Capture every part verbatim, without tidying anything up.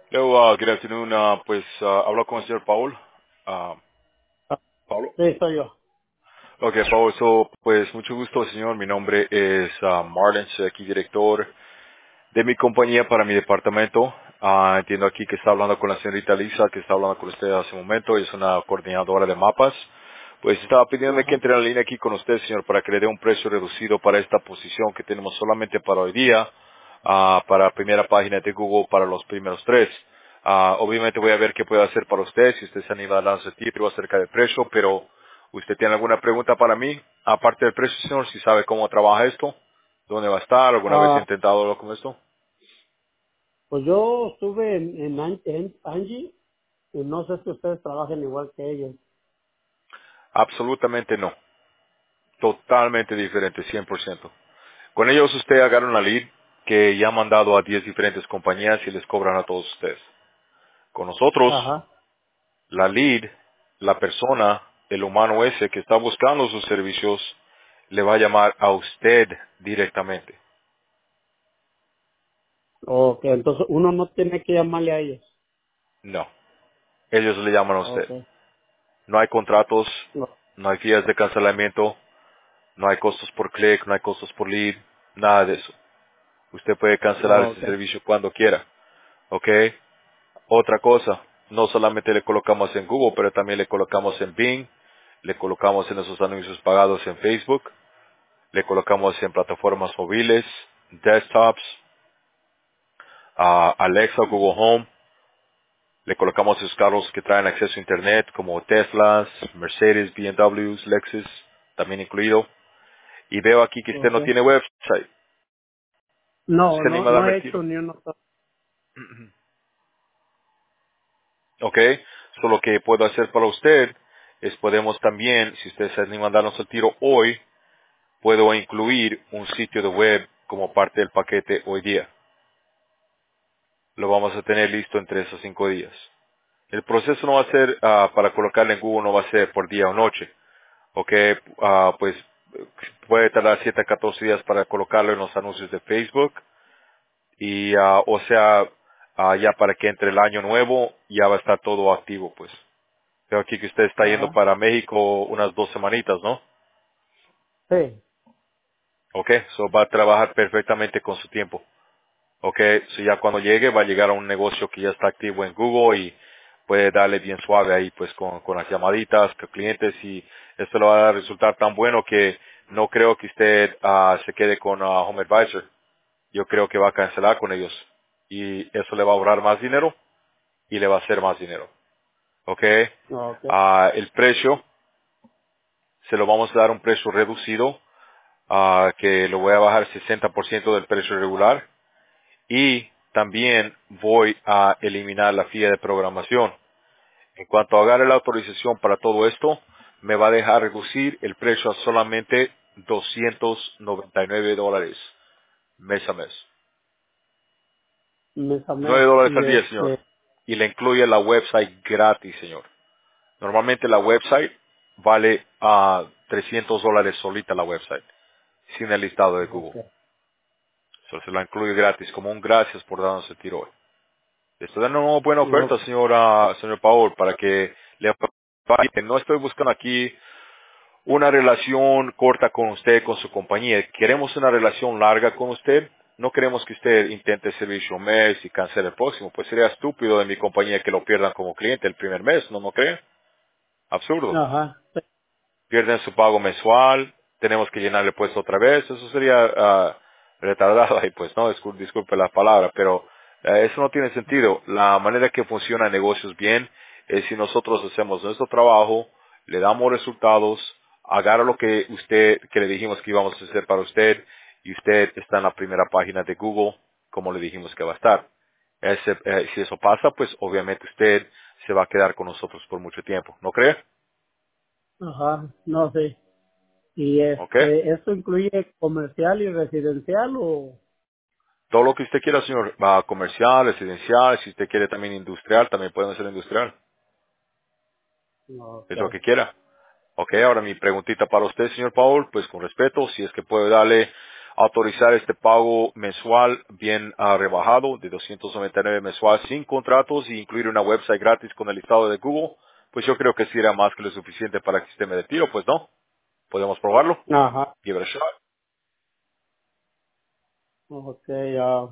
Hello, uh, good afternoon. Uh, pues uh, hablo con el señor Paul. Uh, Ah, Pablo. sí, soy yo. Ok, Paul, so, pues mucho gusto, señor. Mi nombre es uh, Marlon, soy aquí director de mi compañía para mi departamento. Ah, entiendo aquí que está hablando con la señorita Lisa, que está hablando con usted hace un momento. Es una coordinadora de mapas. Pues estaba pidiéndome que Ajá. entre en la línea aquí con usted, señor, para que le dé un precio reducido para esta posición que tenemos solamente para hoy día, ah, para la primera página de Google para los primeros tres. Ah, obviamente voy a ver qué puedo hacer para usted, si usted se anima a darse tiro acerca del precio, pero ¿usted tiene alguna pregunta para mí? Aparte del precio, señor, si sabe cómo trabaja esto, dónde va a estar, alguna vez he Ah, intentado hablar con esto. pues yo estuve en, en, An- en Angie y no sé si ustedes trabajan igual que ellos. Absolutamente no. Totalmente diferente, cien por ciento. Con ellos usted agarra una lead que ya ha mandado a diez diferentes compañías y les cobran a todos ustedes. Con nosotros, Ajá. la lead, la persona, el humano ese que está buscando sus servicios, le va a llamar a usted directamente. Ok, entonces uno no tiene que llamarle a ellos. No, ellos le llaman a Ok. usted. No hay contratos, No. no hay días de cancelamiento, no hay costos por clic, no hay costos por lead, nada de eso. Usted puede cancelar Ok. este servicio cuando quiera. ¿Ok? Otra cosa, no solamente le colocamos en Google, pero también le colocamos en Bing, le colocamos en esos anuncios pagados en Facebook, le colocamos en plataformas móviles, desktops, a Alexa, Google Home, le colocamos esos carros que traen acceso a Internet como Teslas, Mercedes, B M Ws, Lexus, también incluido. Y veo aquí que usted Ok. no tiene website. No, ¿Se no, anima a no darme he el hecho tiro? ni uno. Ok, so lo que puedo hacer para usted es podemos también, si usted se anima a darnos el tiro hoy, puedo incluir un sitio de web como parte del paquete hoy día. Lo vamos a tener listo en tres o cinco días. El proceso no va a ser, ah, para colocarle en Google no va a ser por día o noche. Ok, ah, pues puede tardar siete a catorce días para colocarlo en los anuncios de Facebook. Y, ah, o sea, ah, ya para que entre el año nuevo ya va a estar todo activo, pues. Veo aquí que usted está yendo Ajá. para México unas dos semanitas, ¿no? Sí. Ok, so va a trabajar perfectamente con su tiempo. Ok, so ya cuando llegue va a llegar a un negocio que ya está activo en Google y puede darle bien suave ahí pues con, con las llamaditas, con clientes y esto le va a resultar tan bueno que no creo que usted ah, se quede con ah, Home Advisor. Yo creo que va a cancelar con ellos y eso le va a ahorrar más dinero y le va a hacer más dinero. Ok, Ok. Ah, el precio se lo vamos a dar un precio reducido ah, que lo voy a bajar sesenta por ciento del precio regular y también voy a eliminar la fee de programación. En cuanto agarre la autorización para todo esto, me va a dejar reducir el precio a solamente doscientos noventa y nueve dólares mes a mes. Mes a nueve mes. dólares Y al día, señor. este. Y le incluye la website gratis, señor. Normalmente la website vale a trescientos dólares solita la website, sin el listado de Ok. Google. So, se la incluye gratis, como un gracias por darnos el tiro hoy. Estoy dando una buena Ok. oferta, señora, señor Paul, para que le vaya. No estoy buscando aquí una relación corta con usted, con su compañía. Queremos una relación larga con usted. No queremos que usted intente el servicio un mes y cancele el próximo. Pues sería estúpido de mi compañía que lo pierdan como cliente el primer mes, ¿no no cree? Absurdo. Ajá. Sí. Pierden su pago mensual, tenemos que llenar el puesto otra vez, eso sería ah, retardado ahí, pues no, Discul- disculpe la palabra, pero eh, eso no tiene sentido. La manera que funciona negocios bien es si nosotros hacemos nuestro trabajo, le damos resultados, agarra lo que usted, que le dijimos que íbamos a hacer para usted, y usted está en la primera página de Google, como le dijimos que va a estar. Ese, eh, si eso pasa, pues obviamente usted se va a quedar con nosotros por mucho tiempo, ¿no cree? Ajá. No sé. Y ¿Ok? este, ¿esto incluye comercial y residencial o? Todo lo que usted quiera, señor, va comercial, residencial, si usted quiere también industrial, también pueden ser industrial, Ok. es lo que quiera. Ok, ahora mi preguntita para usted, señor Paul, pues con respeto, si es que puede darle autorizar este pago mensual bien ah, rebajado de doscientos noventa y nueve mensual sin contratos y incluir una website gratis con el listado de Google, pues yo creo que sí era más que lo suficiente para que usted me dé tiro, pues no. Podemos probarlo. Ajá. Give it a shot. Ok, ah,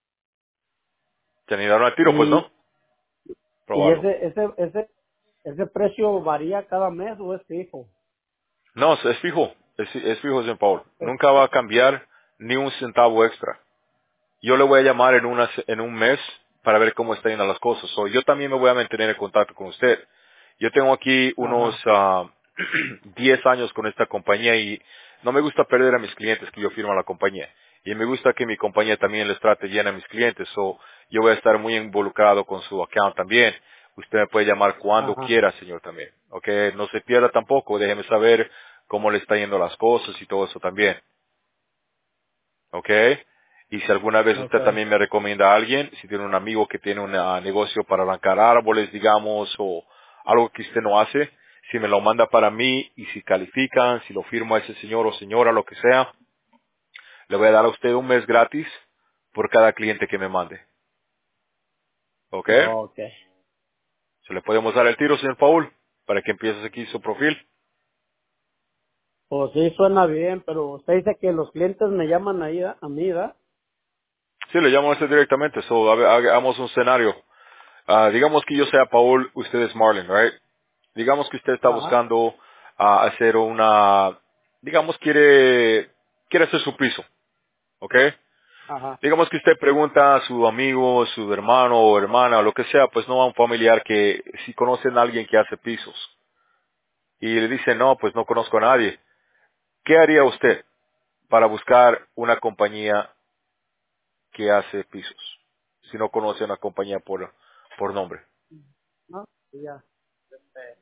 Te negaron a tiro, pues y, no. y Probarlo. ese, ese, ese, ese precio varía cada mes o es fijo. No, es es fijo. Es, es fijo, señor Paul. Es- Nunca va a cambiar ni un centavo extra. Yo le voy a llamar en, una, en un mes para ver cómo están yendo las cosas. So, yo también me voy a mantener en contacto con usted. Yo tengo aquí unos Ajá, ah, diez años con esta compañía y no me gusta perder a mis clientes que yo firmo a la compañía. Y me gusta que mi compañía también les trate bien a mis clientes. So, yo voy a estar muy involucrado con su account también. Usted me puede llamar cuando ajá, quiera, señor, también. ¿Ok? No se pierda tampoco. Déjeme saber cómo le está yendo las cosas y todo eso también. ¿Ok? Y si alguna vez ok. usted también me recomienda a alguien, si tiene un amigo que tiene un ah, negocio para arrancar árboles, digamos, o algo que usted no hace, si me lo manda para mí y si califican, si lo firma ese señor o señora, lo que sea, le voy a dar a usted un mes gratis por cada cliente que me mande. ¿Ok? Ok. Se le podemos dar el tiro, señor Paul, para que empieces aquí su profil. Pues sí, suena bien, pero usted dice que los clientes me llaman ahí a a mí, ¿verdad? Sí, le llamo a usted directamente. So, ha- hagamos un escenario. Ah, digamos que yo sea Paul, usted es Marlon, right? Digamos que usted está Ajá, buscando ah, hacer una, digamos quiere, quiere hacer su piso, ¿ok? ajá, Digamos que usted pregunta a su amigo, su hermano o hermana o lo que sea, pues no a un familiar que si conocen a alguien que hace pisos y le dice no, pues no conozco a nadie. ¿Qué haría usted para buscar una compañía que hace pisos si no conoce a una compañía por, por nombre? no, sí, ya. Este,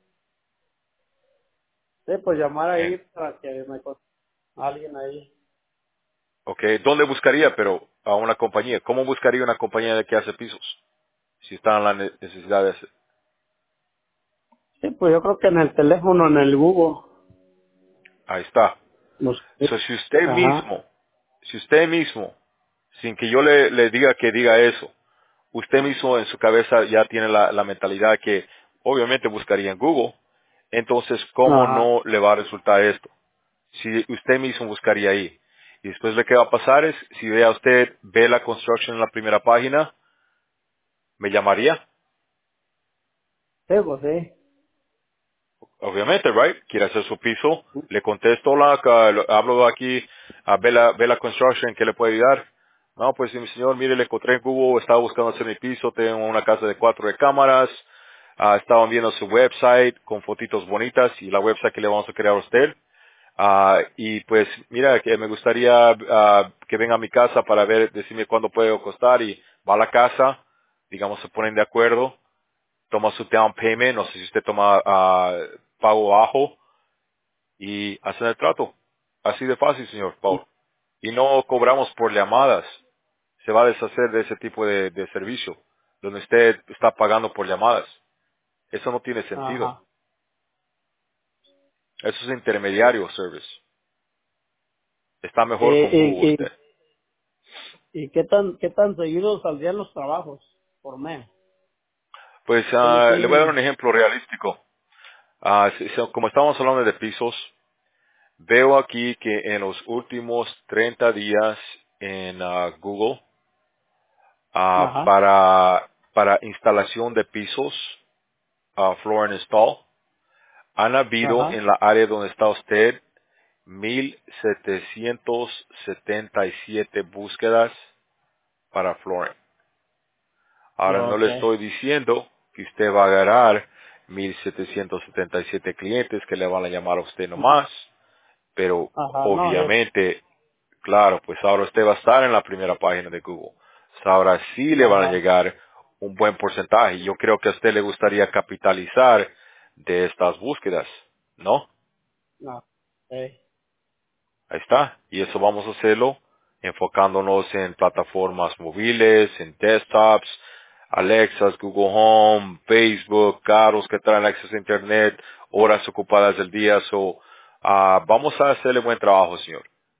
sí, pues llamar ahí En- para que me con alguien ahí. ¿Ok? ¿Dónde buscaría, pero a una compañía? ¿Cómo buscaría una compañía de que hace pisos? Si está en la ne- necesidad de hacer. Sí, pues yo creo que en el teléfono, en el Google. Ahí está. No So, sé. si usted Ajá, mismo, si usted mismo, sin que yo le, le diga que diga eso, usted mismo en su cabeza ya tiene la, la mentalidad que obviamente buscaría en Google, entonces, ¿cómo ajá. no le va a resultar esto? Si usted mismo buscaría ahí. Y después lo que va a pasar es, si vea usted, ve la construction en la primera página, me llamaría. Sí, pues sí. Obviamente, right? Quiere hacer su piso, le contesto, la, ca- lo- hablo aquí a Bella, Bella Construction, ¿qué le puede ayudar? No, pues sí, mi señor, mire, le encontré en Google, estaba buscando hacer mi piso, tengo una casa de cuatro de cámaras, ah, estaban viendo su website con fotitos bonitas y la website que le vamos a crear a usted. Ah, y pues, mira, que me gustaría ah, que venga a mi casa para ver, decirme cuándo puede costar y va a la casa, digamos, se ponen de acuerdo, toma su down payment, no sé si usted toma ah, pago bajo y hacen el trato. Así de fácil, señor Paul. Y no cobramos por llamadas. Se va a deshacer de ese tipo de, de servicio, donde usted está pagando por llamadas. Eso no tiene sentido. Ajá. Eso es intermediario service. Está ¿Y, mejor con Google y, y, usted. y qué tan qué tan seguido saldrían los trabajos por mes? Pues ¿Cómo ah, le voy a dar un tienen? ejemplo realístico. Ah, si- si- como estamos hablando de pisos, veo aquí que en los últimos treinta días en ah, Google, ah, Ajá, para, para instalación de pisos, ah, floor and install, han habido ajá. en la área donde está usted mil setecientos setenta y siete búsquedas para flooring. Ahora no le Okay. estoy diciendo que usted va a agarrar mil setecientos setenta y siete clientes que le van a llamar a usted nomás, pero Ajá, no, yo, obviamente, claro, pues ahora usted va a estar en la primera página de Google. So, ahora sí le van a ajá, llegar un buen porcentaje. Yo creo que a usted le gustaría capitalizar de estas búsquedas, ¿no? no. Sí, Ahí está. Y eso vamos a hacerlo enfocándonos en plataformas móviles, en desktops, Alexas, Google Home, Facebook, carros que traen acceso a Internet, horas ocupadas del día. So, ah, vamos a hacerle buen trabajo, señor.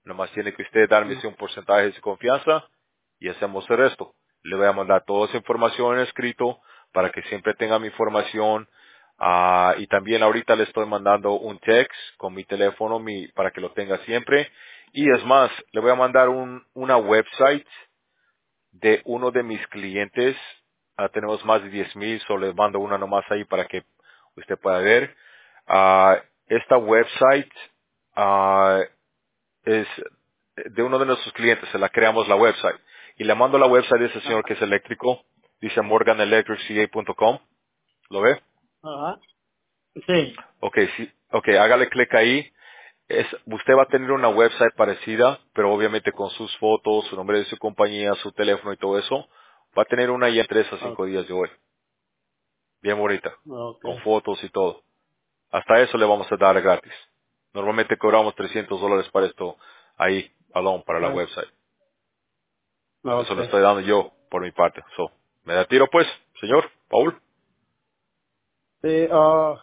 Nomás tiene que usted darme No. ese un porcentaje de su confianza y hacemos el resto. Le voy a mandar toda esa información en escrito para que siempre tenga mi información. Ah, y también ahorita le estoy mandando un text con mi teléfono mi, para que lo tenga siempre. Y es más, le voy a mandar un, una website de uno de mis clientes. Ah, tenemos más de diez mil, solo les mando una nomás ahí para que usted pueda ver. Ah, esta website ah, es de uno de nuestros clientes, se la creamos la website. Y le mando la website de ese señor que Ajá. es eléctrico, dice morgan electric c a punto com. ¿Lo ve? Ajá. Sí. Ok, sí, ok, hágale clic ahí. Es, usted va a tener una website parecida, pero obviamente con sus fotos, su nombre de su compañía, su teléfono y todo eso. Va a tener una ya en tres a Ok. cinco días de hoy. Bien bonita, Ok. con fotos y todo. Hasta eso le vamos a dar gratis. Normalmente cobramos trescientos dólares para esto ahí, alone, para la website. Eso Ok. lo estoy dando yo por mi parte. So, ¿me da tiro pues, señor Paul? Sí, ah,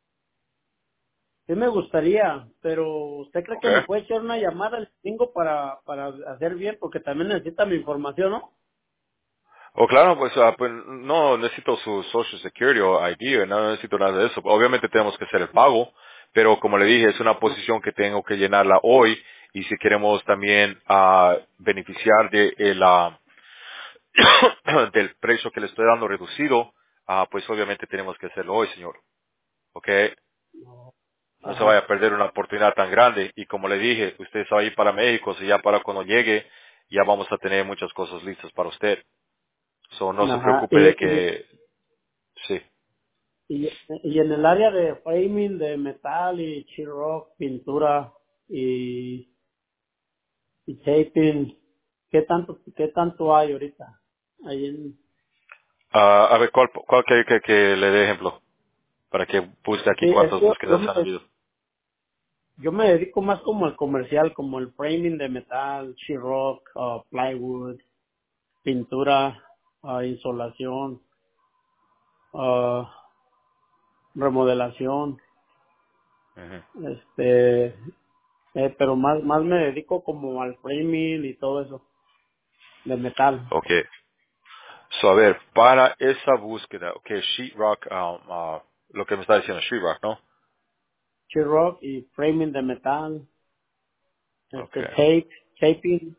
sí me gustaría, pero ¿usted cree Ok. que me puede echar una llamada el domingo para, para hacer bien? Porque también necesita mi información, ¿no? O claro, pues, ah, pues no necesito su Social Security o I D, no necesito nada de eso. Obviamente tenemos que hacer el pago, pero como le dije, es una posición que tengo que llenarla hoy y si queremos también ah, beneficiar de el, ah, del precio que le estoy dando reducido, ah, pues obviamente tenemos que hacerlo hoy, señor. ¿Ok? No se vaya a Ajá. perder una oportunidad tan grande. Y como le dije, usted se va a ir para México, si ya para cuando llegue, ya vamos a tener muchas cosas listas para usted. So, no se Ajá. preocupe Y, de y, que, sí. y, y en el área de framing, de metal y sheetrock, pintura y, y taping, ¿qué tanto, qué tanto hay ahorita? Ahí en, Ah, a ver, ¿cuál, cuál que, que, que le dé ejemplo? Para que busque aquí sí, es cuántas que yo búsquedas me, han habido. yo me dedico más como al comercial, como el framing de metal, sheetrock, uh, plywood, pintura, uh, insolación, uh, remodelación, Ujú. este, eh, pero más, más me dedico como al framing y todo eso, de metal, Ok. So, a ver, para esa búsqueda, ok, sheetrock, um, ah, lo que me está diciendo, sheetrock, ¿no? sheetrock y framing de metal, Ok, este, tape, taping,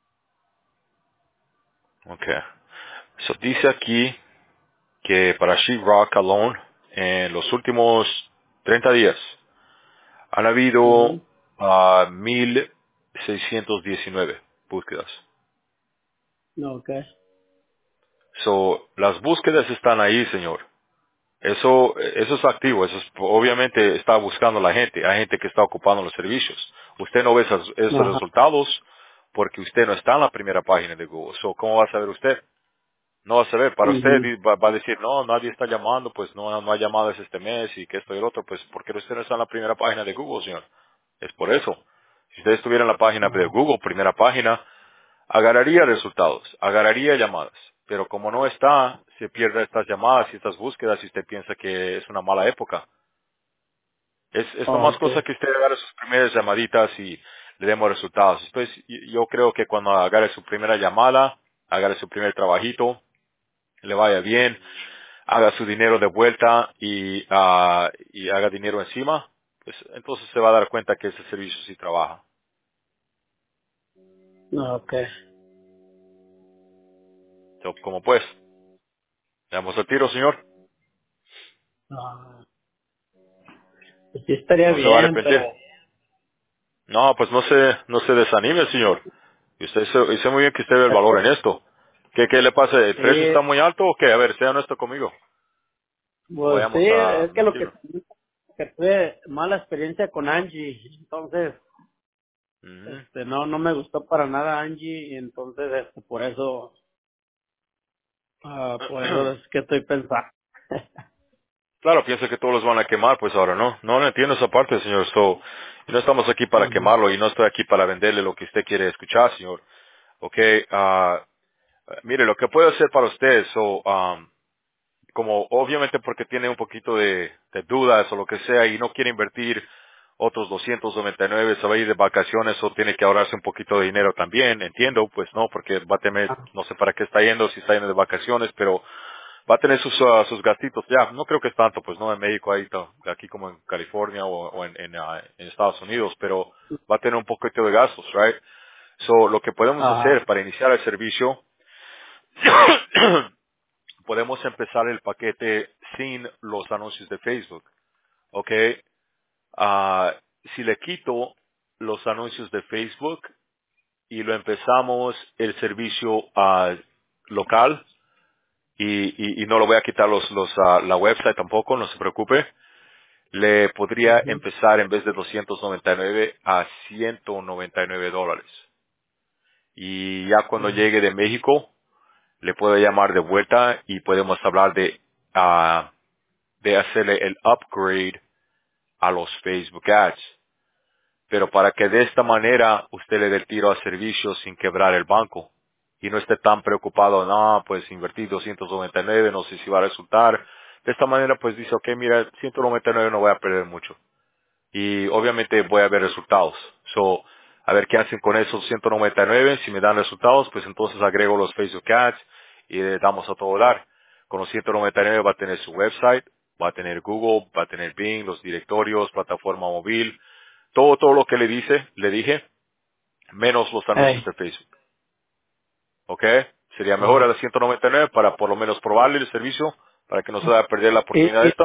ok. So, dice aquí que para sheetrock alone, en los últimos treinta días, han habido mhm, ah, mil seiscientos diecinueve búsquedas. okay, So, las búsquedas están ahí, señor. Eso, eso es activo, eso es, obviamente está buscando la gente, hay gente que está ocupando los servicios. Usted no ve esos, esos ajá, resultados porque usted no está en la primera página de Google. So, ¿cómo va a saber usted? No va a saber. Para usted mhm, di- va, va a decir, no, nadie está llamando, pues no, no hay llamadas este mes y que esto y el otro, pues porque usted no está en la primera página de Google, señor. Es por eso. Si usted estuviera en la página de ajá, Google, primera página, agarraría resultados, agarraría llamadas, pero como no está, se pierde estas llamadas y estas búsquedas y usted piensa que es una mala época. Es, es nomás cosa okay, que usted agarre sus primeras llamaditas y le demos resultados. Después, y- yo creo que cuando agarre su primera llamada, agarre su primer trabajito, le vaya bien, haga su dinero de vuelta y, ah, y haga dinero encima, pues entonces se va a dar cuenta que ese servicio sí trabaja. okay. So, como pues, le damos el tiro, señor. Ah, pues sí estaría No se va a bien, pero arrepentir. No, pues no se, no se desanime, señor. Y usted se- dice muy bien que usted ve el es valor que, en esto. ¿Qué, qué le pasa? ¿El precio está sí, muy alto o qué? A ver, sea honesto conmigo. No pues sí, vayamos a es que lo que, mentirlo. que tuve mala experiencia con Angie, entonces, Ujú. este, no, no me gustó para nada Angie, y entonces, este, por eso, ah, por eso es que estoy pensando. Claro, piensa que todos los van a quemar, pues ahora no. No, no entiendo esa parte, señor. So, no estamos aquí para Ujú. quemarlo y no estoy aquí para venderle lo que usted quiere escuchar, señor. Ok, ah, mire, lo que puedo hacer para usted, so, um, como obviamente porque tiene un poquito de, de dudas o lo que sea y no quiere invertir otros doscientos noventa y nueve se va a ir de vacaciones o tiene que ahorrarse un poquito de dinero también, entiendo, pues no, porque va a tener, Ah, no sé para qué está yendo, si está yendo de vacaciones, pero va a tener sus, ah, sus gastitos, ya, no creo que es tanto, pues no en México, ahí, ta- aquí como en California o, o en, en, ah, en Estados Unidos, pero va a tener un poquito de gastos, right? So, lo que podemos hacer Ajá. para iniciar el servicio, podemos empezar el paquete sin los anuncios de Facebook, ¿ok? Ah, si le quito los anuncios de Facebook y lo empezamos el servicio ah, local y, y- y no lo voy a quitar los, los, ah, la website tampoco, no se preocupe, le podría Ujú, empezar en vez de doscientos noventa y nueve a ciento noventa y nueve dólares. Y ya cuando ujú, llegue de México, le puedo llamar de vuelta y podemos hablar de, ah, de hacerle el upgrade a los Facebook Ads. Pero para que de esta manera usted le dé el tiro a servicios sin quebrar el banco y no esté tan preocupado, no, pues invertí doscientos noventa y nueve, no sé si va a resultar. De esta manera pues dice, ok, mira, ciento noventa y nueve no voy a perder mucho. Y obviamente voy a ver resultados. So, a ver qué hacen con esos ciento noventa y nueve. Si me dan resultados, pues entonces agrego los Facebook Ads y le damos a todo dar. Con los ciento noventa y nueve va a tener su website, va a tener Google, va a tener Bing, los directorios, plataforma móvil, todo, todo lo que le dice, le dije, menos los anuncios ey, de Facebook. ¿Ok? Sería mejor a ajá. las ciento noventa y nueve para por lo menos probarle el servicio, para que no se vaya a perder la Y, oportunidad y esta.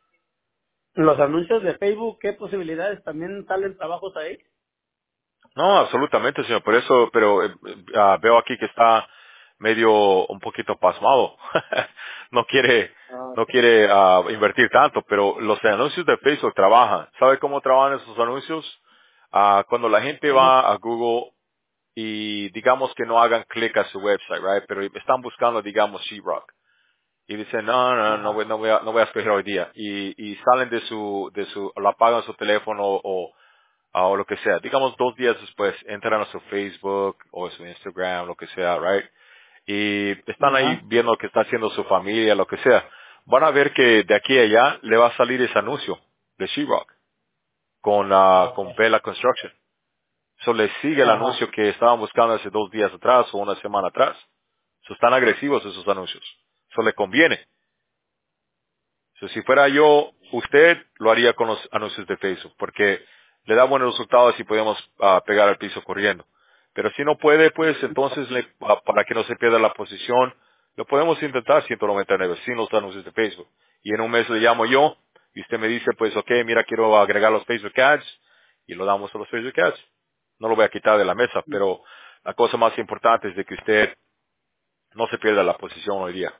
los anuncios de Facebook, ¿qué posibilidades también salen trabajos ahí? No, absolutamente, señor. Por eso, pero eh, eh, ah, veo aquí que está medio un poquito pasmado. no quiere, Ah, no quiere ah, invertir tanto, pero los anuncios de Facebook trabajan. ¿Sabe cómo trabajan esos anuncios? Ah, cuando la gente ¿cómo? va a Google y digamos que no hagan clic a su website, right? Pero están buscando, digamos, Sheetrock. Y dicen, no, no, no voy, Ajá, no voy a, no voy a escoger hoy día. Y, y salen de su, de su, lo apagan su teléfono o, ah, o lo que sea. Digamos dos días después entran a su Facebook o a su Instagram, lo que sea, right? Y están ahí ajá, viendo lo que está haciendo su familia, lo que sea. Van a ver que de aquí a allá le va a salir ese anuncio de Sheetrock con, ah, ok, con Bella Construction. So le sigue el ajá, anuncio que estaban buscando hace dos días atrás o una semana atrás. So están agresivos esos anuncios. So le conviene. So, si fuera yo, usted lo haría con los anuncios de Facebook, porque le da buenos resultados y podemos ah, pegar al piso corriendo. Pero si no puede, pues entonces, le- pa- para que no se pierda la posición, lo podemos intentar ciento noventa y nueve sin los anuncios de Facebook. Y en un mes le llamo yo y usted me dice, pues, ok, mira, quiero agregar los Facebook Ads y lo damos a los Facebook Ads. No lo voy a quitar de la mesa, pero la cosa más importante es de que usted no se pierda la posición hoy día.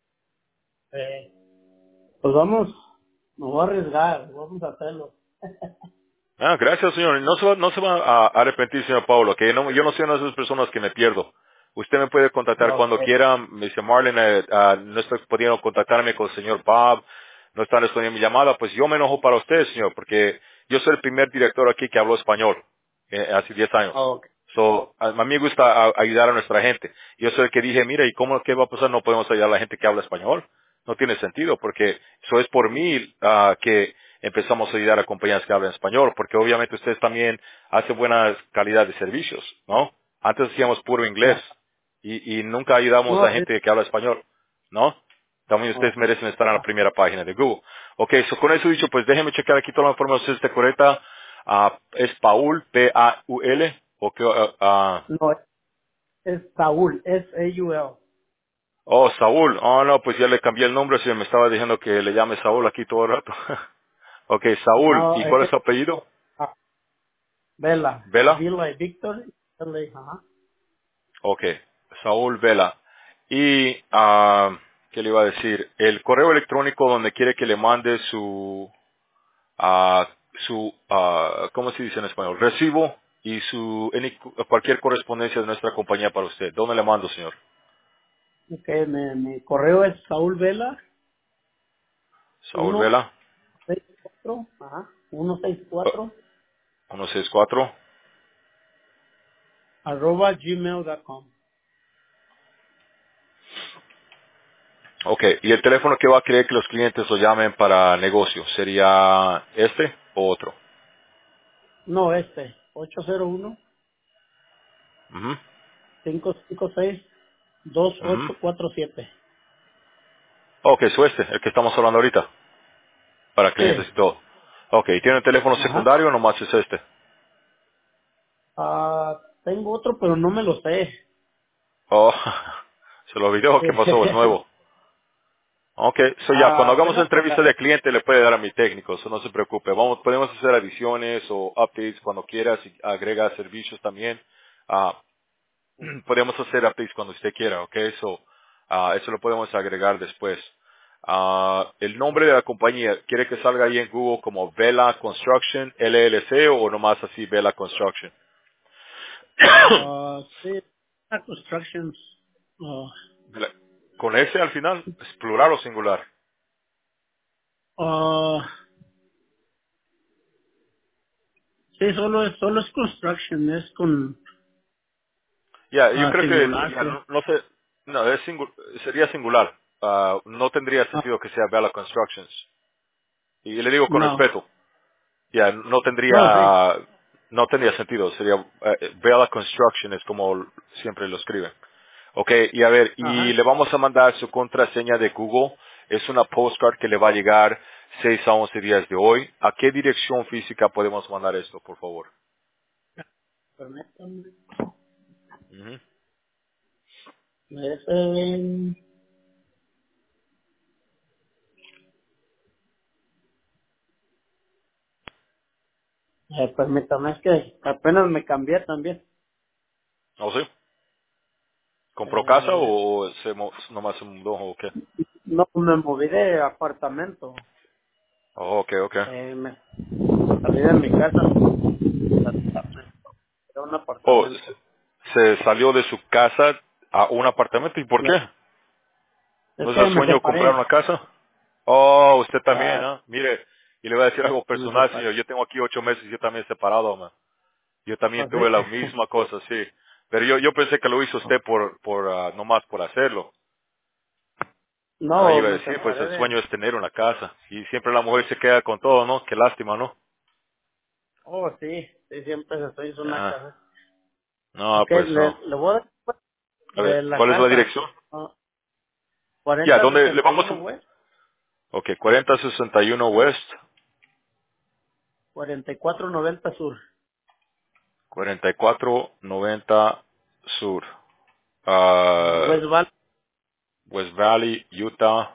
eh, pues vamos, me voy a arriesgar, vamos a hacerlo. Ah, gracias, señor. No se va, no se va a arrepentir, señor Pablo, que no- yo no soy una de esas personas que me pierdo. Usted me puede contactar Ok, cuando quiera. Me dice, Marlon, eh, ah, no estoy pudiendo contactarme con el señor Bob, no está respondiendo mi llamada. Pues yo me enojo para usted, señor, porque yo soy el primer director aquí que habló español eh, hace diez años. ok, So, a, a mí me gusta a- ayudar a nuestra gente. Yo soy el que dije, mira, ¿y cómo, qué va a pasar? No podemos ayudar a la gente que habla español. No tiene sentido, porque eso es por mí ah, que empezamos a ayudar a compañías que hablan español, porque obviamente ustedes también hacen buena calidad de servicios, ¿no? Antes hacíamos puro inglés ya. y, y nunca ayudamos a No, sí, gente que habla español, ¿no? También ustedes ok, merecen estar en la ah, primera página de Google. Ok, so con eso dicho, pues déjenme checar aquí toda la información está correcta. Ah, es Paul, P A U L, o que, ah, ah, no, es Saúl, es A U L. oh, Saúl. Oh, no, pues ya le cambié el nombre, si me estaba diciendo que le llame Saúl aquí todo el rato. ok, Saúl. No, ¿Y es cuál es que, su apellido? ah, Vela, ¿Vela? Vila y Víctor, Vela y- ajá. Ok, Saúl Vela. Y, ah, ¿qué le iba a decir? El correo electrónico donde quiere que le mande su, ah, su, ah, ¿cómo se dice en español? Recibo y su, any- cualquier correspondencia de nuestra compañía para usted. ¿Dónde le mando, señor? Ok, mi, mi correo es Saúl Vela, Saúl uno Vela, seis cuatro, ajá, uno seis eh, cuatro uno seis cuatro. arroba gmail punto com. Ok, y el teléfono que va a querer que los clientes lo llamen para negocio, ¿sería este o otro? No, este, ocho cero uno, Ujú, cinco cinco seis, dos ujú. ocho cuatro siete. Ok, su este, el que estamos hablando ahorita, para Sí. clientes y todo. Ok, ¿tiene un teléfono Ajá. secundario o nomás es este? Ah, tengo otro, pero no me lo sé. Oh, se lo olvidó, Sí. ¿qué pasó? Es nuevo. Ok, so ya, cuando Ah, hagamos la apenas lo entrevista agarré. de cliente le puede dar a mi técnico, eso no se preocupe. Vamos, podemos hacer adiciones o updates cuando quiera, si agrega servicios también. Ah, podemos hacer updates cuando usted quiera, ok, eso, ah, eso lo podemos agregar después. Ah, el nombre de la compañía, ¿quiere que salga ahí en Google como Vela Construction L L C o nomás así Vela Construction? Ah, sí. Ah, Constructions. Ah, Vela- Con S al final, ¿es plural o singular? ah, sí, solo es, solo es construction, es con Ya, yo ah, creo que, singular, ya, creo. no, no sé, no, es singu- sería singular. Ah, no tendría Ah, sentido que sea Bella Constructions. Y le digo con no. respeto, ya, no No, sí. tendría, no tendría sentido. Sería eh, Bella Construction es como siempre lo escriben. Ok, y a ver, y Ajá. le vamos a mandar su contraseña de Google. Es una postcard que le va a llegar seis a once días de hoy. ¿A qué dirección física podemos mandar esto, por favor? Permítame. Ujú. Es, eh, eh, permítame, es que apenas me cambié también. ¿O sí? ¿Compró casa Eh, o se mo- nomás se mudó o qué? no, me moví de apartamento. Oh, ok, ok. Eh, me salí de mi casa. Era un Oh, apartamento. se se salió de su casa a un apartamento. ¿Y por Ya. qué? Es ¿No es que el me sueño comprar separé. una casa? Oh, usted también, Ah, ¿ah? Mire, y le voy a decir algo me personal, separé. señor. Yo tengo aquí ocho meses y yo también separado, man. Yo también Pues tuve la sí. misma cosa, sí. Pero yo, yo pensé que lo hizo usted por, por, ah, nomás por hacerlo. Ah, No, iba a me decir, pues separé el de... sueño es tener una casa. Y siempre la mujer se queda con todo, ¿no? Qué lástima, ¿no? Oh, sí, sí, siempre se hizo una Ah, casa. no, Ok, pues no. le, le voy a dar A de ver, la ¿cuál es la casa. dirección? Ah, Ya, cuarenta ¿dónde le sesenta y vamos uno a...? West, Ok, cuarenta sesenta y uno West. cuarenta y cuatro noventa Sur. cuarenta y cuatro noventa Sur, Ajá, ah, West Valley. West Valley, Utah,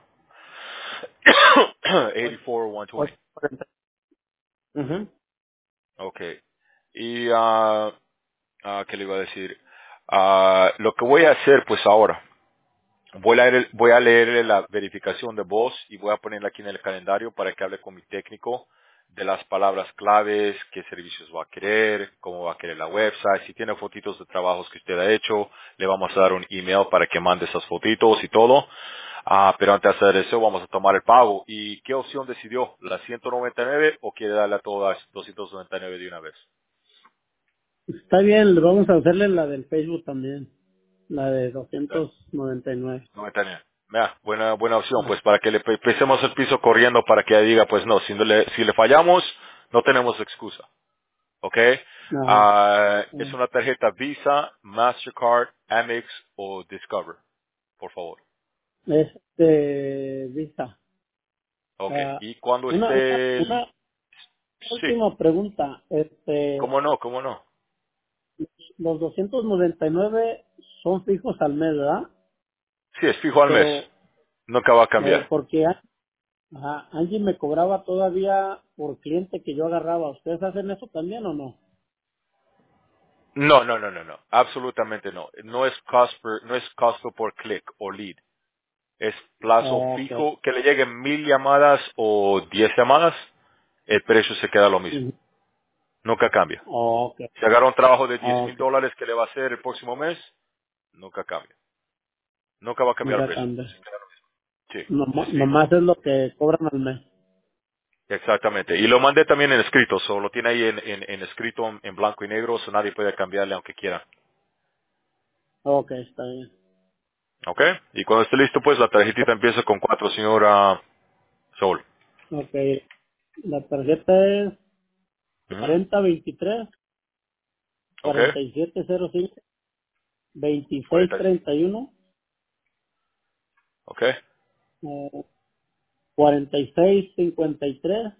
ocho- ochenta y cuatro ocho ciento veinte. cuarenta. Ujú. Okay. Y, ah, ah, ¿qué le iba a decir? Ah, lo que voy a hacer, pues ahora, Voy a, leer, voy a leerle la verificación de voz y voy a ponerla aquí en el calendario para que hable con mi técnico de las palabras claves, qué servicios va a querer, cómo va a querer la website, si tiene fotitos de trabajos que usted ha hecho, le vamos a dar un email para que mande esas fotitos y todo. Ah, pero antes de hacer eso vamos a tomar el pago. ¿Y qué opción decidió? ¿La ciento noventa y nueve o quiere darle a todas doscientos noventa y nueve de una vez? Está bien, le vamos a hacerle la del Facebook también. La de doscientos noventa y nueve. noventa y nueve. Mira, buena, buena opción, Ah, pues para que le pe- empecemos el piso corriendo para que ella diga, pues no, si, no le, si le fallamos, no tenemos excusa, ¿ok? ajá. Ah, es Mm. una tarjeta Visa, Mastercard, Amex o Discover, por favor. Este, Visa. Ok, Ah, y cuando una, una, esté, el- una sí, última pregunta. Este, cómo no, cómo no. los doscientos noventa y nueve son fijos al mes, ¿verdad? Sí, es fijo al mes, Pero, nunca va a eh, cambiar. porque ajá, Angie me cobraba todavía por cliente que yo agarraba. ¿Ustedes hacen eso también o no? No, no, no, no, no, absolutamente no. No es cost per- no es costo por click o lead. Es plazo Oh, ok. fijo, que le lleguen mil llamadas o diez llamadas, el precio se queda lo mismo. Ujú. Nunca cambia. Oh, ok. Si agarra un trabajo de diez Oh, mil ok. dólares que le va a hacer el próximo mes, nunca cambia. Nunca va a cambiar el Nunca precio. cambia. Sí, Nomás, es fijo. nomás es lo que cobran al mes. Exactamente. Y lo mandé también en escrito, solo lo tiene ahí en, en- en escrito en, en blanco y negro, so nadie puede cambiarle aunque quiera. Ok, está bien. ¿Ok? Y cuando esté listo, pues la tarjetita empieza con cuatro, señora Sol. Ok. La tarjeta es Ujú. cuarenta veintitrés, Ok. cuarenta y siete cero cinco, veintiséis cuarenta. treinta y uno, Ok. eh, cuarenta y seis cincuenta y tres,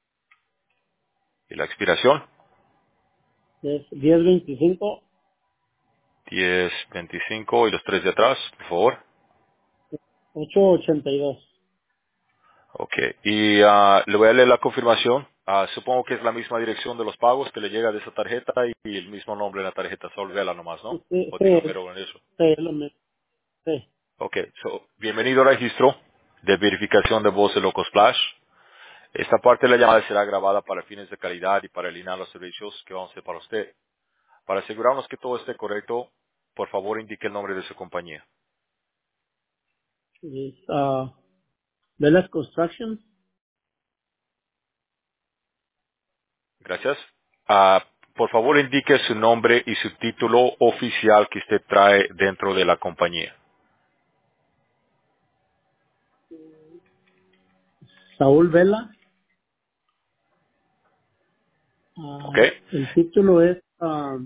Y la expiración. es diez veinticinco, diez veinticinco y los tres de atrás, por favor. ocho ochenta y dos. Ok. Y ah, le voy a leer la confirmación. Ah, supongo que es la misma dirección de los pagos que le llega de esa tarjeta y el mismo nombre de la tarjeta. Solo vela nomás, ¿no? Sí, sí, O sí, dígamelo en eso. sí, lo mismo. Sí, Ok. So, bienvenido al registro de verificación de voz de Locosplash. Esta parte de la llamada será grabada para fines de calidad y para eliminar los servicios que vamos a hacer para usted. Para asegurarnos que todo esté correcto, por favor indique el nombre de su compañía. es uh, Velas Construction. Gracias. Ah, por favor indique su nombre y su título oficial que usted trae dentro de la compañía. Saúl Vela. ¿Ok? Ah, Eh, el título es, ah,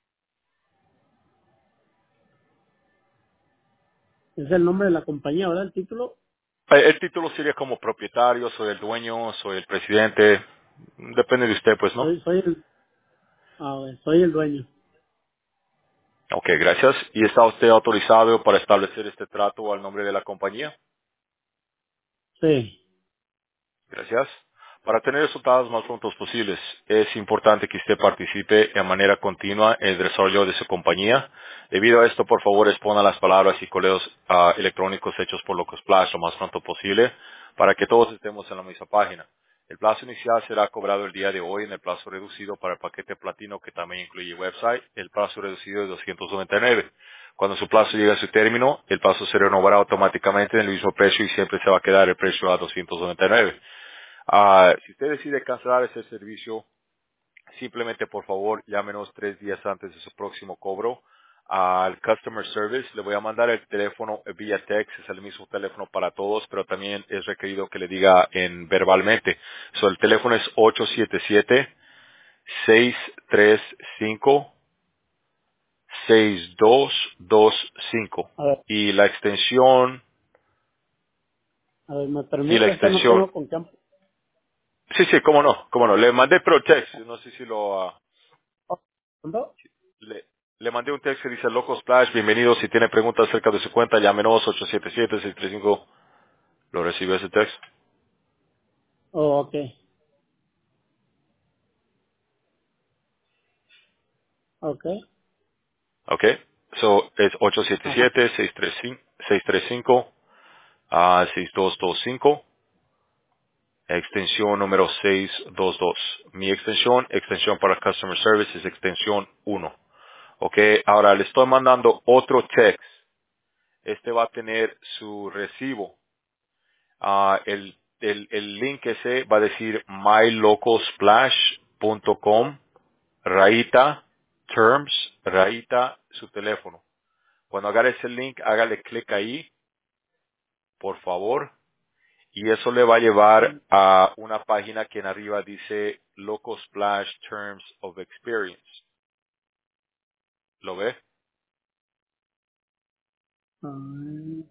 es el nombre de la compañía, ¿verdad? El título. El título sería como propietario, soy el dueño, soy el presidente. Depende de usted, pues, ¿no? Soy, soy el, ah, soy el dueño. Ok, gracias. ¿Y está usted autorizado para establecer este trato al nombre de la compañía? Sí. Gracias. Para tener resultados más prontos posibles, es importante que usted participe de manera continua en el desarrollo de su compañía. Debido a esto, por favor, exponga las palabras y correos ah, electrónicos hechos por Locosplash lo más pronto posible para que todos estemos en la misma página. El plazo inicial será cobrado el día de hoy en el plazo reducido para el paquete platino que también incluye website. El plazo reducido es doscientos noventa y nueve. Cuando su plazo llegue a su término, el plazo se renovará automáticamente en el mismo precio y siempre se va a quedar el precio a doscientos noventa y nueve. Ah, si usted decide cancelar ese servicio, simplemente por favor llámenos tres días antes de su próximo cobro al Customer Service. Le voy a mandar el teléfono vía text, es el mismo teléfono para todos, pero también es requerido que le diga en verbalmente. So, el teléfono es ocho siete siete, seis tres cinco, seis dos dos cinco A ver, y la extensión, a ver, me y la permite, es que no extensión, tengo con qué. sí, sí, cómo no, cómo no, le mandé pro text, no sé si lo, ah, ¿Cuándo? Le, le mandé un texto que dice Loco Splash, bienvenido. Si tiene preguntas acerca de su cuenta, llámenos ocho siete siete, seis tres cinco. ¿Lo recibe ese texto? Oh, ok, ok, Ok. So, es ajá. ocho siete siete, seis tres cinco, seis tres cinco a seis dos dos cinco, extensión número seiscientos veintidós. Mi extensión, extensión para Customer Service es extensión uno. Ok. Ahora le estoy mandando otro text. Este va a tener su recibo. Ah, el, el, el link ese va a decir my local splash punto com, rayita, terms, rayita, su teléfono. Cuando agarre ese link, hágale clic ahí, por favor, y eso le va a llevar a una página que en arriba dice Local Splash Terms of Experience. ¿Lo ve? Ah,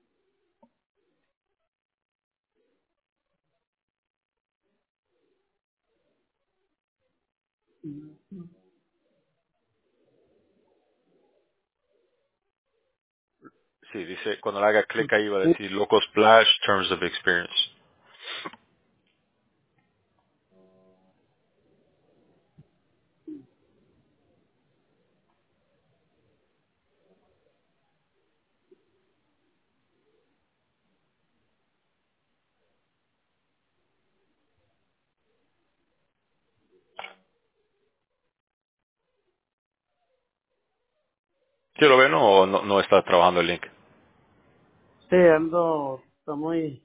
Sí, dice, cuando le haga clic ahí va a decir Local Splash Terms of Experience. ¿Sí lo ven o no, no está trabajando el link? sí, ando, está muy,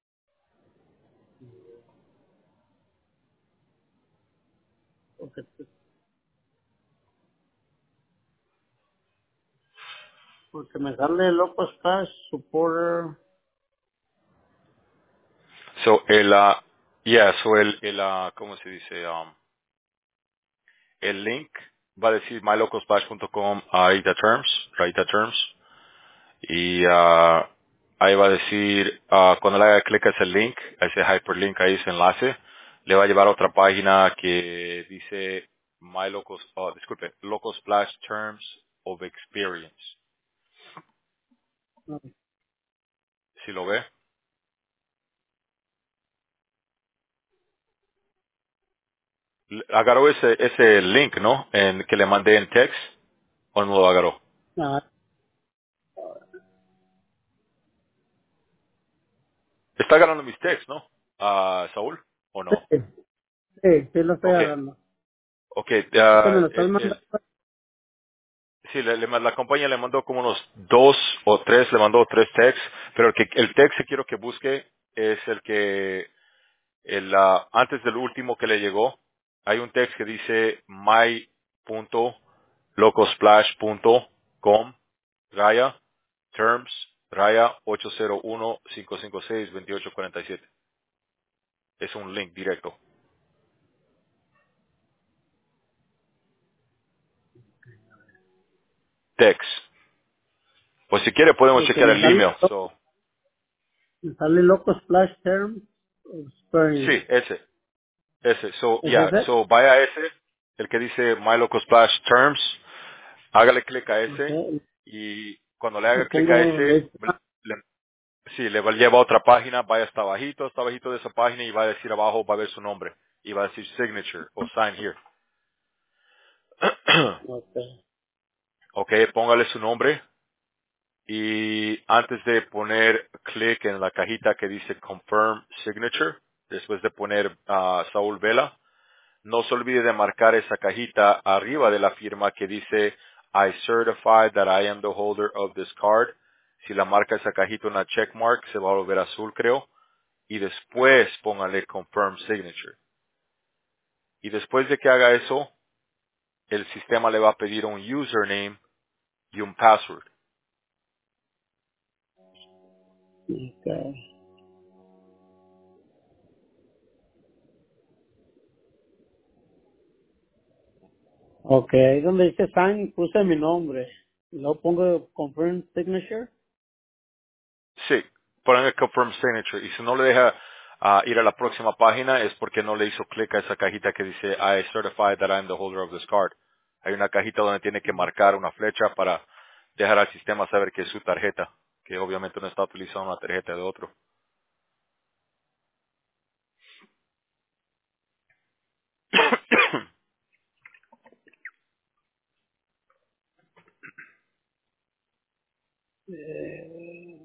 porque, porque me sale Loco Splash, Supporter. So, el, ah, yeah, so el, el, ah, ¿cómo se dice? Um, el link va a decir my local splash punto com rayita terms, rayita terms, y ah, ahí va a decir, ah, cuando le haga clic a ese link, a ese hyperlink, ahí ese enlace, le va a llevar a otra página que dice my local, oh, disculpe, local splash terms of experience. Si lo ve, Le- agarró ese ese link, ¿no? En que le mandé en text, o no lo agarró. Ah, Está agarrando mis texts, ¿no? Ah, Saúl, ¿o sí, no? sí, sí lo estoy Okay, agarrando. okay. Es que me ah, lo estás el, mandando. el, sí, le- le- la compañía le mandó como unos dos o tres, le mandó tres texts, pero el que el text que quiero que busque es el que el ah, antes del último que le llegó. Hay un text que dice my punto locosplash punto com raya terms raya ocho cero uno cinco cinco seis dos ocho cuatro siete. Es un link directo. Text. Pues si quiere podemos El que chequear me el sale, email. So, me sale loco Splash Term Experience. sí, ese. Ese, so, ¿Es yeah, ese? so vaya a ese, el que dice My Local Splash Terms, hágale clic a ese, Okay. y cuando le Le haga clic a pongo, ese, le, le, sí, le va- lleva a otra página, vaya hasta abajito, hasta abajito de esa página y va a decir abajo, va a ver su nombre, y va a decir Signature o Sign Here. okay. Ok, póngale su nombre, y antes de poner clic en la cajita que dice Confirm Signature, después de poner a Saúl Vela, no se olvide de marcar esa cajita arriba de la firma que dice I certify that I am the holder of this card. Si la marca esa cajita una check mark, se va a volver azul, creo. Y después póngale confirm signature. Y después de que haga eso, el sistema le va a pedir un username y un password. Okay. Ok, ahí donde dice sign puse mi nombre. Y luego pongo confirm signature. Sí, póngale confirm signature. Y si no le deja ah, ir a la próxima página es porque no le hizo clic a esa cajita que dice I certify that I am the holder of this card. Hay una cajita donde tiene que marcar una flecha para dejar al sistema saber que es su tarjeta, que obviamente no está utilizando una tarjeta de otro. Eh,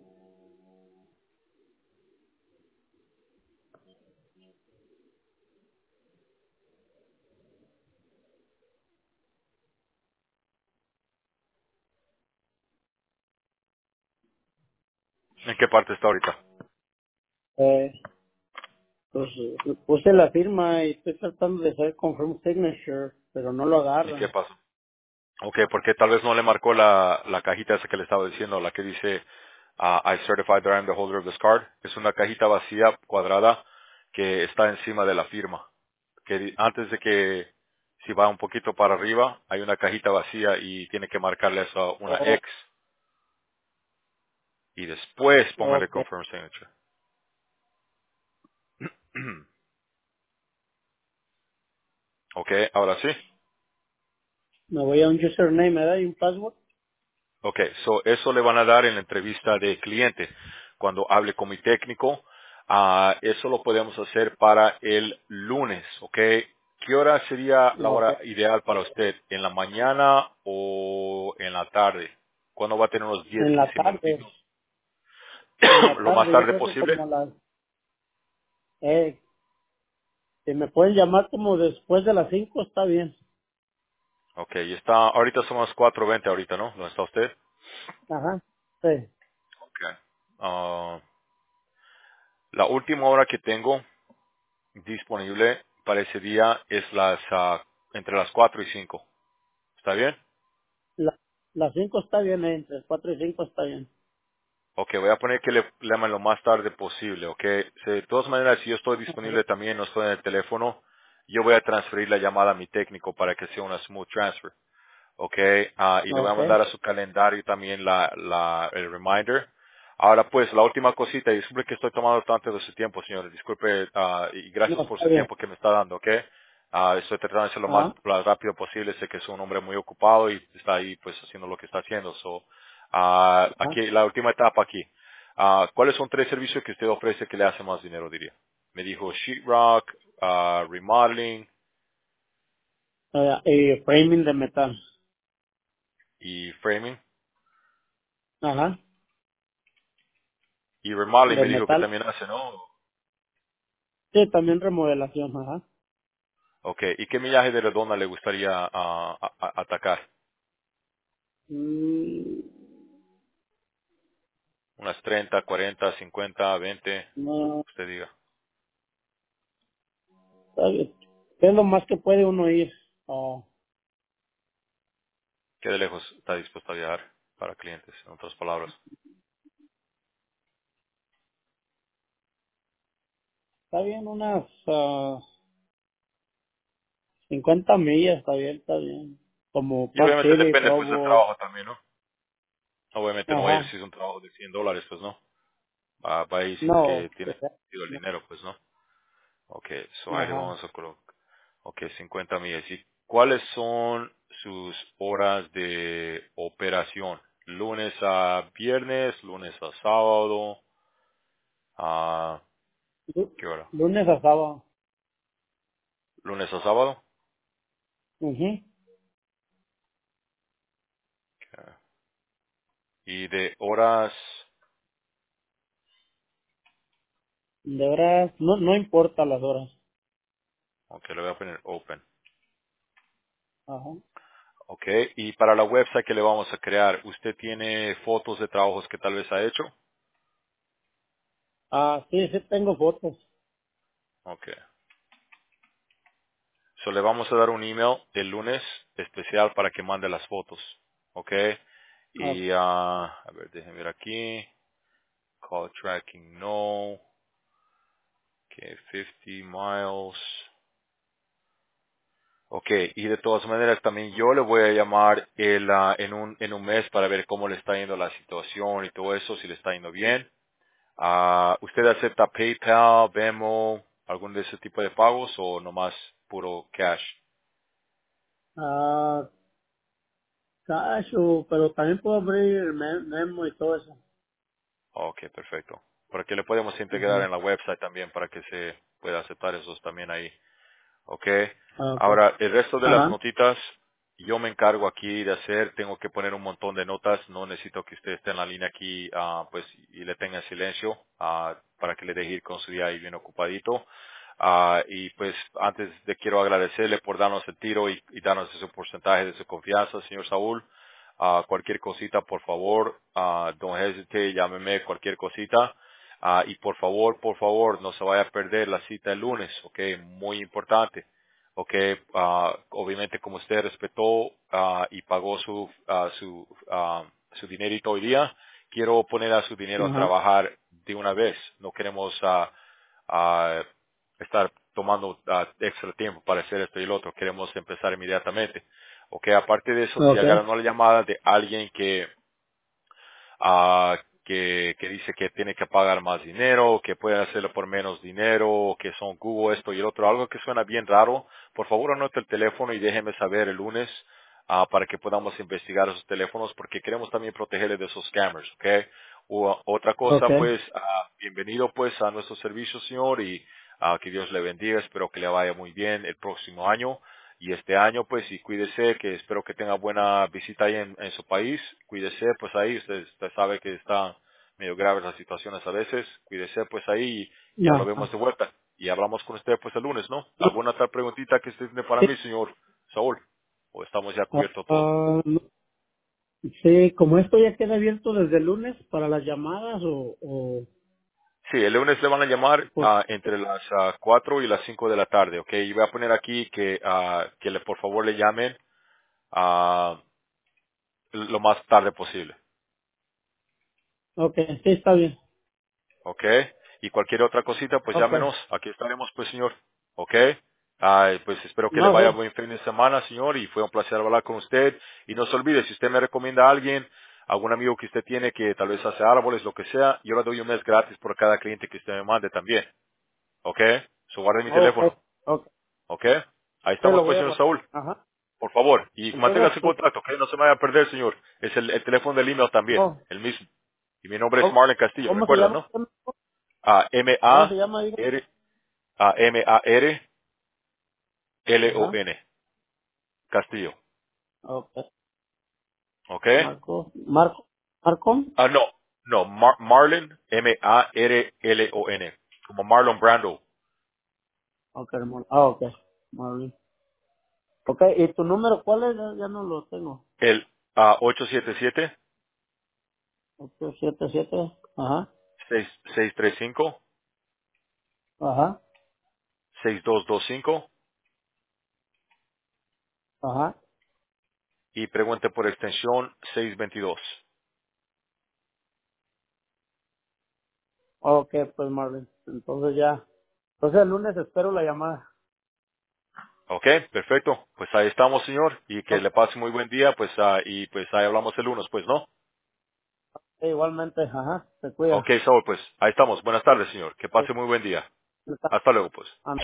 ¿En qué parte está ahorita? eh, pues eh, puse la firma y estoy tratando de hacer confirm signature, pero no lo ¿Y qué agarra. pasa? Ok, porque tal vez no le marcó la, la cajita esa que le estaba diciendo, la que dice ah, I certify that I am the holder of this card. Es una cajita vacía, cuadrada, que está encima de la firma. Que di- antes de que, si va un poquito para arriba, hay una cajita vacía y tiene que marcarle eso una Oh, X. Y después póngale ok. confirm signature. Ok, ahora sí. Me voy a un username, ¿verdad? Y un password. Ok, so eso le van a dar en la entrevista de cliente. Cuando hable con mi técnico, ah, eso lo podemos hacer para el lunes, ok. ¿Qué hora sería la Ok. hora ideal para usted? ¿En la mañana o en la tarde? ¿Cuándo va a tener unos diez, En la quince tarde. minutitos? En la Lo más tarde, yo tarde creo que posible. como las... Eh, si me pueden llamar como después de las cinco está bien. Ok, y está, ahorita somos cuatro veinte ahorita, ¿no? ¿Dónde está usted? Ajá. Sí. Ok. Ah, la última hora que tengo disponible para ese día es las ah, entre las cuatro y cinco. ¿Está bien? La, las cinco está bien, eh, entre cuatro y cinco está bien. Ok, voy a poner que le le llamen lo más tarde posible, ok. Si- de todas maneras, si yo estoy Ok. disponible también, no estoy en el teléfono, yo voy a transferir la llamada a mi técnico para que sea una smooth transfer. Ok, ah, y le voy a Ok. mandar a su calendario también la, la, el reminder. Ahora pues, la última cosita, y disculpe que estoy tomando tanto de su tiempo, señores, disculpe, ah, y gracias No, por está su bien. tiempo que me está dando, ok. Ah, estoy tratando de hacerlo lo más, Ajá. lo más rápido posible, sé que es un hombre muy ocupado y está ahí pues haciendo lo que está haciendo. So, ah, Ajá. aquí, la última etapa aquí. Ah, ¿cuáles son tres servicios que usted ofrece que le hace más dinero, diría? Me dijo sheetrock, ah, remodeling Eh, y framing de metal. y framing. Ajá. Y remodeling De me dijo que metal. también hace, ¿no? Sí, también remodelación. Ajá. Ok, ¿y qué millaje de redonda le gustaría ah, a- a- atacar? Mm, Unas treinta, cuarenta, cincuenta, veinte, no, usted diga. está bien. ¿Qué es lo más que puede uno ir? Oh, ¿Qué de lejos está dispuesto a viajar para clientes, en otras palabras? está bien, unas ah, cincuenta millas, está bien, está bien. Como Y Park obviamente City, depende pues del Provo. trabajo también, ¿no? Obviamente no va a ir Ajá. si es un trabajo de cien dólares, pues no. Va, va a ir si es No, que tiene que sea- sentido el no. dinero, pues no. Ok, so ahí le Ajá. vamos a colocar. Ok, cincuenta millas. ¿Y cuáles son sus horas de operación? Lunes a viernes, lunes a sábado, a Lu- ¿qué hora? Lunes a sábado. Lunes a sábado. Ujú. Ok. Y de horas, De horas, no, no importa las horas. ok, le voy a poner open. Ajá. Ok, y para la website que le vamos a crear, ¿usted tiene fotos de trabajos que tal vez ha hecho? Ah, sí, sí tengo fotos. Ok. So le vamos a dar un email el lunes especial para que mande las fotos. Ok. Ah, Y, ah, a ver, déjenme ver aquí. Call tracking, no. Ok, cincuenta miles. Ok, y de todas maneras también yo le voy a llamar el, ah, en, un, en un mes para ver cómo le está yendo la situación y todo eso, si le está yendo bien. Ah, ¿usted acepta PayPal, Venmo, algún de ese tipo de pagos o nomás puro cash? ah, cash, o- pero también puedo abrir me- Memo y todo eso. Ok, perfecto. Porque le podemos integrar Ujú. en la website también para que se pueda aceptar esos también ahí. Ok. Ah, ok. Ahora, el resto de las Ajá. notitas, yo me encargo aquí de hacer, tengo que poner un montón de notas, no necesito que usted esté en la línea aquí, ah, pues, y le tenga en silencio, ah, para que le deje ir con su día ahí bien ocupadito. Ah, y pues, antes de quiero agradecerle por darnos el tiro y, y darnos ese porcentaje de su confianza, señor Saúl. Ah, cualquier cosita, por favor, ah, don't hesitate, llámeme cualquier cosita. Ah, y por favor, por favor, no se vaya a perder la cita el lunes, ok, muy importante. Ok, ah, obviamente como usted respetó ah, y pagó su, ah, su, ah, su dinerito hoy día, quiero poner a su dinero a Ajá. trabajar de una vez. No queremos ah, ah, estar tomando ah, extra tiempo para hacer esto y lo otro. Queremos empezar inmediatamente. Ok, aparte de eso, si Ok. agarran una llamada de alguien que ah, que, que dice que tiene que pagar más dinero, que puede hacerlo por menos dinero, que son Google esto y el otro, algo que suena bien raro, por favor anote el teléfono y déjeme saber el lunes ah, para que podamos investigar esos teléfonos porque queremos también protegerle de esos scammers, ¿ok? U- otra Ok. cosa, pues, ah, bienvenido pues a nuestro servicio, señor, y ah, que Dios le bendiga, espero que le vaya muy bien el próximo año. Y este año, pues, y cuídese, que espero que tenga buena visita ahí en, en su país. Cuídese, pues ahí, usted, usted sabe que están medio graves las situaciones a veces. Cuídese, pues ahí, y ya lo No. vemos de vuelta. Y hablamos con usted, pues, el lunes, ¿no? ¿Alguna otra preguntita que usted tiene para Sí, mí, señor Saúl? ¿O estamos ya ah, cubierto todo? ah, no. Sí, como esto ya queda abierto desde el lunes para las llamadas o, o Sí, el lunes le van a llamar por, ah, entre las ah, cuatro y las cinco de la tarde, ¿ok? Y voy a poner aquí que, ah, que le, por favor le llamen ah, lo más tarde posible. ok, sí, está bien. ¿Ok? Y cualquier otra cosita, pues Ok, llámenos. Aquí estaremos, pues, señor. ¿Ok? Ay, pues espero que le No, vaya sí. buen fin de semana, señor, y fue un placer hablar con usted. Y no se olvide, si usted me recomienda a alguien, algún amigo que usted tiene que tal vez hace árboles, lo que sea, yo le doy un mes gratis por cada cliente que usted me mande también. ¿Ok? So guarde mi Ok, teléfono. ok. ¿Ok? Ahí Sí, estamos lo pues, voy a señor guardar. Saúl. Ajá. Por favor. Y Entonces, manténgase en tú- contacto, ¿ok? No se me vaya a perder, señor. Es el, el teléfono del email también, oh, el mismo. Y mi nombre es oh, Marlon Castillo, ¿cómo se ¿recuerda, llama? no? Ah, ¿Cómo se llama? Diga? M-A-R, ah, M-A-R-L-O-N, Ajá. Castillo. Ok. ¿Ok? Marco. Marco. Marco. Ah, no, no, Mar- Marlon, M-A-R-L-O-N, como Marlon Brando. Ok, hermano. Ah, ok. Marlon. Ok, ¿y tu número cuál es? Ya, ya no lo tengo. El ah, ocho siete siete, ocho siete siete. Ajá. seis seis tres cinco, Ajá. seis dos dos cinco Ajá. y pregunte por extensión seiscientos veintidós. Ok, pues Marlon. Entonces ya. Entonces el lunes espero la llamada. Ok, perfecto. Pues ahí estamos, señor, y que Ok, le pase muy buen día, pues, ah, y pues ahí hablamos el lunes, pues, ¿no? igualmente. Ajá. Se cuida. Ok, Saúl, pues ahí estamos. Buenas tardes, señor. Que Ok. pase muy buen día. Está- Hasta luego, pues.